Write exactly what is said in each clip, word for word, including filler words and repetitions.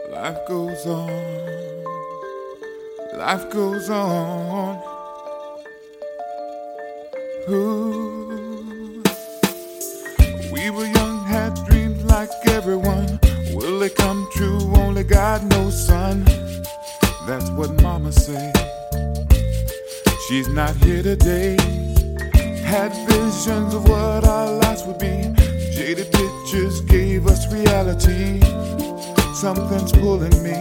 Life goes on, life goes on. Ooh. We were young, had dreams like everyone. Will they come true? Only God knows, son. That's what mama said. She's not here today. Had visions of what our lives would be. Jaded pictures gave us reality. Something's pulling me,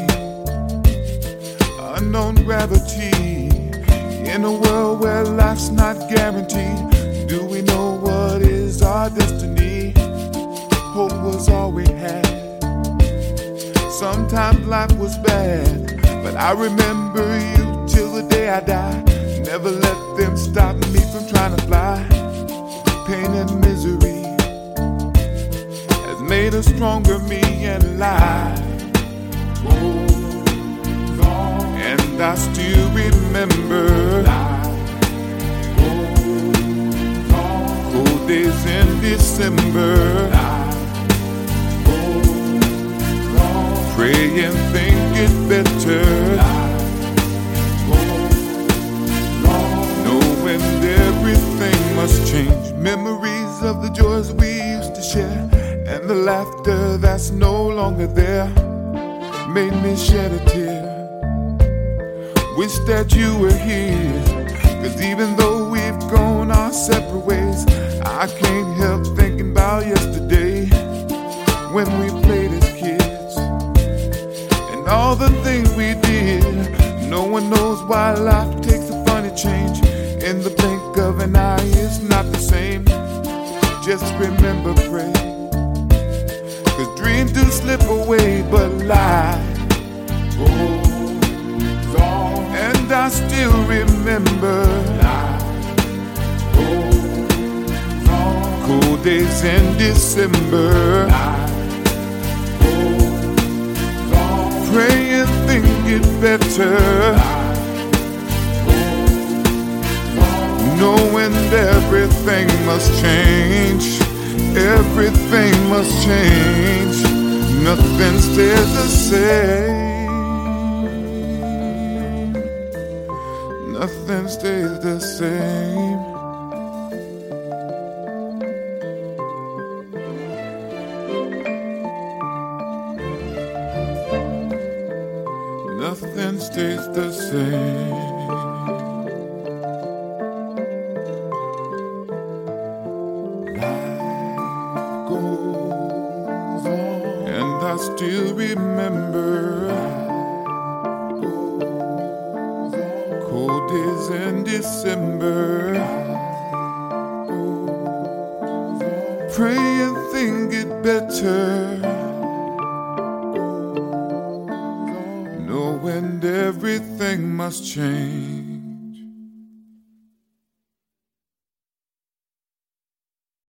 unknown gravity. In a world where life's not guaranteed, do we know what is our destiny? Hope was all we had. Sometimes life was bad, but I remember you till the day I die. Never let them stop me from trying to fly. Pain and misery has made a stronger me, and life goes on. And I still remember life goes on. Cold days in December. Life goes on. Pray and think it better. Life everything must change. Memories of the joys we used to share, and the laughter that's no longer there, made me shed a tear. Wish that you were here, cause even though we've gone our separate ways, I can't help thinking about yesterday, when we played as kids, and all the things we did. No one knows why life takes a funny change. In the blink of an eye, it's not the same. Just remember, pray, cause dreams do slip away, but life goes on. And I still remember life goes on. Cool days in December. Life goes on. Pray and think it better. Life knowing everything must change, everything must change. Nothing stays the same. Nothing stays the same. Nothing stays the same. Goes on. And I still remember goes on. Cold days in December. Goes on. Pray and think it better, knowing everything must change.